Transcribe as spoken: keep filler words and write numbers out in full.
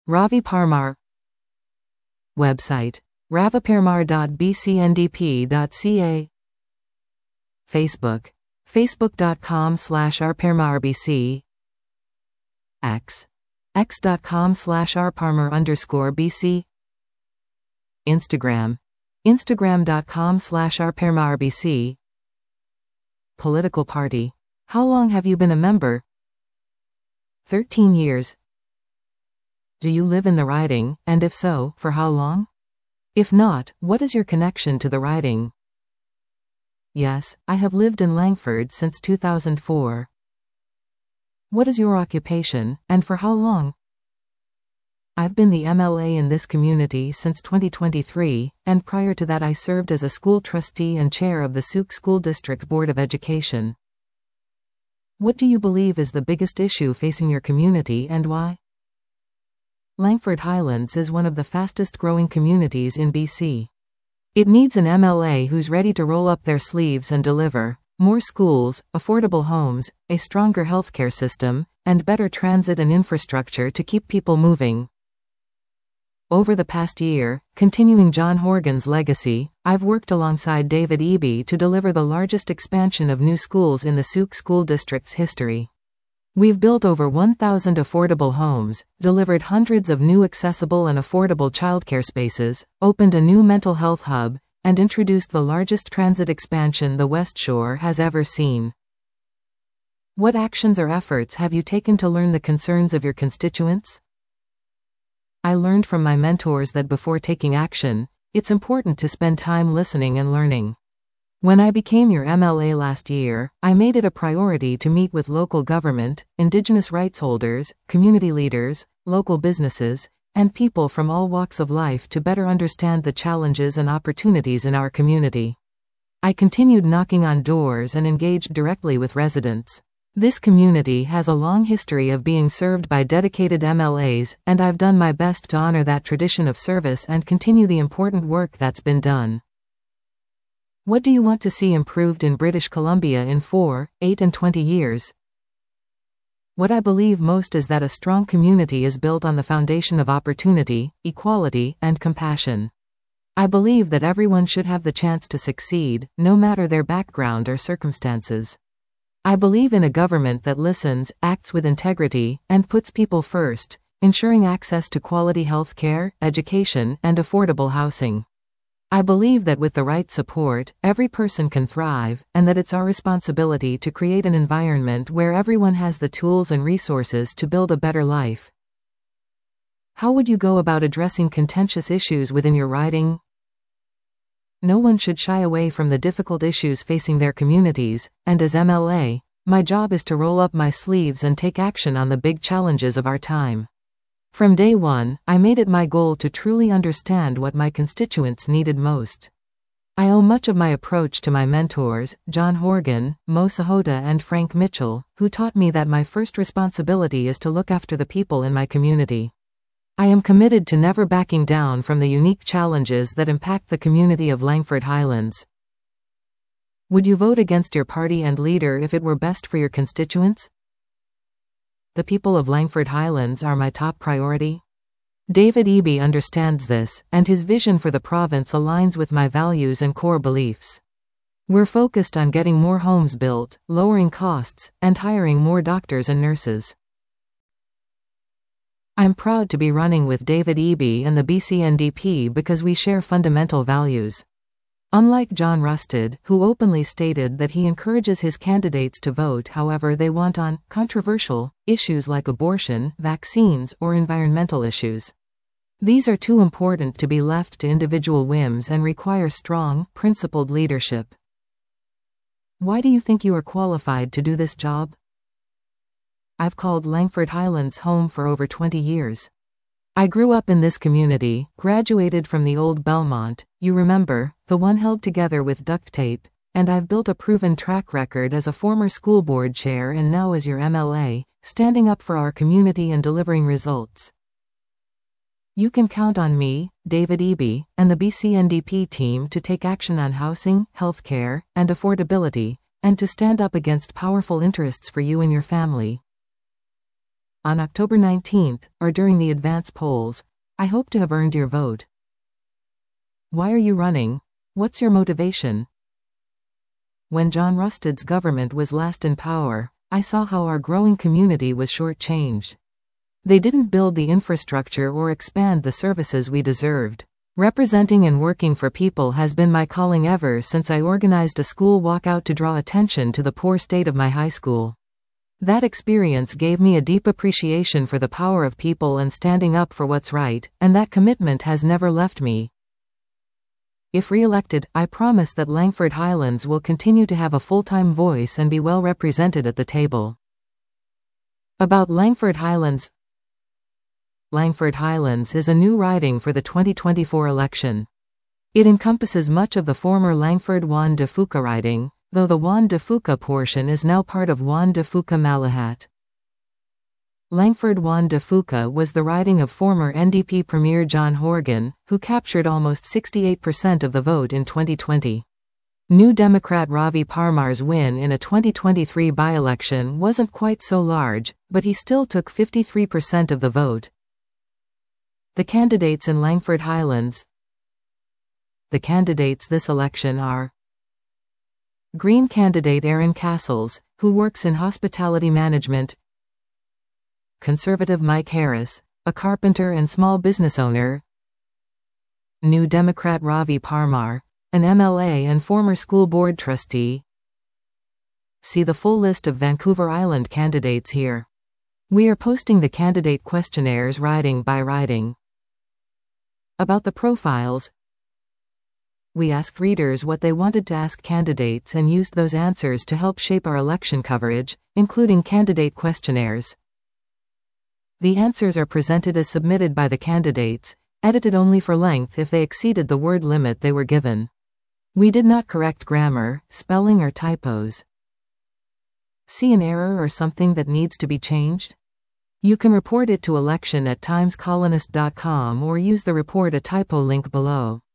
Ravi Parmar. Website: raviparmar dot b c n d p dot c a. Facebook: facebook dot com slash r parmar b c. X: x dot com slash r parmar underscore b c. Instagram: instagram dot com slash r parmar b c. Political party: how long have you been a member? thirteen years. Do you live in the riding, and if so, for how long? If not, what is your connection to the riding? Yes, I have lived in Langford since two thousand four. What is your occupation, and for how long? I've been the M L A in this community since twenty twenty-three, and prior to that I served as a school trustee and chair of the Souk School District Board of Education. What do you believe is the biggest issue facing your community and why? Langford Highlands is one of the fastest growing communities in B C. It needs an M L A who's ready to roll up their sleeves and deliver more schools, affordable homes, a stronger healthcare system, and better transit and infrastructure to keep people moving. Over the past year, continuing John Horgan's legacy, I've worked alongside David Eby to deliver the largest expansion of new schools in the Souk School District's history. We've built over one thousand affordable homes, delivered hundreds of new accessible and affordable childcare spaces, opened a new mental health hub, and introduced the largest transit expansion the West Shore has ever seen. What actions or efforts have you taken to learn the concerns of your constituents? I learned from my mentors that before taking action, it's important to spend time listening and learning. When I became your M L A last year, I made it a priority to meet with local government, Indigenous rights holders, community leaders, local businesses, and people from all walks of life to better understand the challenges and opportunities in our community. I continued knocking on doors and engaged directly with residents. This community has a long history of being served by dedicated M L As, and I've done my best to honor that tradition of service and continue the important work that's been done. What do you want to see improved in British Columbia in four, eight and twenty years? What I believe most is that a strong community is built on the foundation of opportunity, equality, and compassion. I believe that everyone should have the chance to succeed, no matter their background or circumstances. I believe in a government that listens, acts with integrity, and puts people first, ensuring access to quality health care, education, and affordable housing. I believe that with the right support, every person can thrive, and that it's our responsibility to create an environment where everyone has the tools and resources to build a better life. How would you go about addressing contentious issues within your riding? No one should shy away from the difficult issues facing their communities, and as M L A, my job is to roll up my sleeves and take action on the big challenges of our time. From day one, I made it my goal to truly understand what my constituents needed most. I owe much of my approach to my mentors, John Horgan, Mo Sahota and Frank Mitchell, who taught me that my first responsibility is to look after the people in my community. I am committed to never backing down from the unique challenges that impact the community of Langford Highlands. Would you vote against your party and leader if it were best for your constituents? The people of Langford Highlands are my top priority. David Eby understands this, and his vision for the province aligns with my values and core beliefs. We're focused on getting more homes built, lowering costs, and hiring more doctors and nurses. I'm proud to be running with David Eby and the B C N D P because we share fundamental values. Unlike John Rustad, who openly stated that he encourages his candidates to vote however they want on controversial issues like abortion, vaccines, or environmental issues. These are too important to be left to individual whims and require strong, principled leadership. Why do you think you are qualified to do this job? I've called Langford Highlands home for over twenty years. I grew up in this community, graduated from the old Belmont, you remember, the one held together with duct tape, and I've built a proven track record as a former school board chair and now as your M L A, standing up for our community and delivering results. You can count on me, David Eby, and the B C N D P team to take action on housing, healthcare, and affordability, and to stand up against powerful interests for you and your family. On October nineteenth, or during the advance polls, I hope to have earned your vote. Why are you running? What's your motivation? When John Rusted's government was last in power, I saw how our growing community was shortchanged. They didn't build the infrastructure or expand the services we deserved. Representing and working for people has been my calling ever since I organized a school walkout to draw attention to the poor state of my high school. That experience gave me a deep appreciation for the power of people and standing up for what's right, and that commitment has never left me. If re-elected, I promise that Langford Highlands will continue to have a full-time voice and be well represented at the table. About Langford Highlands. Langford Highlands is a new riding for the twenty twenty-four election. It encompasses much of the former Langford Juan de Fuca riding, though the Juan de Fuca portion is now part of Juan de Fuca Malahat. Langford Juan de Fuca was the riding of former N D P Premier John Horgan, who captured almost sixty-eight percent of the vote in twenty twenty. New Democrat Ravi Parmar's win in a twenty twenty-three by-election wasn't quite so large, but he still took fifty-three percent of the vote. The candidates in Langford Highlands. The candidates this election are: Green candidate Aaron Castles, who works in hospitality management. Conservative Mike Harris, a carpenter and small business owner. New Democrat Ravi Parmar, an M L A and former school board trustee. See the full list of Vancouver Island candidates here. We are posting the candidate questionnaires riding by riding. About the profiles. We asked readers what they wanted to ask candidates and used those answers to help shape our election coverage, including candidate questionnaires. The answers are presented as submitted by the candidates, edited only for length if they exceeded the word limit they were given. We did not correct grammar, spelling or typos. See an error or something that needs to be changed? You can report it to election at times colonist dot com or use the Report a Typo link below.